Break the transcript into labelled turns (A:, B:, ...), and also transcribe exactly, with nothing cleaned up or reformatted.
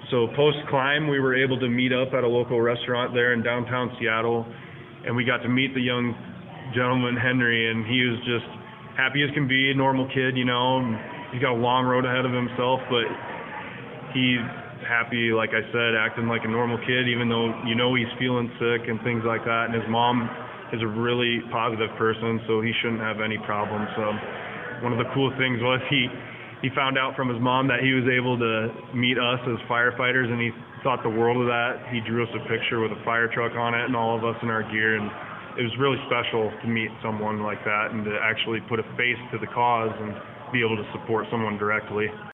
A: so post-climb, we were able to meet up at a local restaurant there in downtown Seattle, and we got to meet the young gentleman, Henry, and he was just happy as can be, a normal kid, you know. He's got a long road ahead of himself, but he's happy, like I said, acting like a normal kid, even though you know he's feeling sick and things like that. And his mom is a really positive person, so he shouldn't have any problems. So one of the cool things was he he found out from his mom that he was able to meet us as firefighters, and he thought the world of that. He drew us a picture with a fire truck on it and all of us in our gear, and it was really special to meet someone like that and to actually put a face to the cause and be able to support someone directly.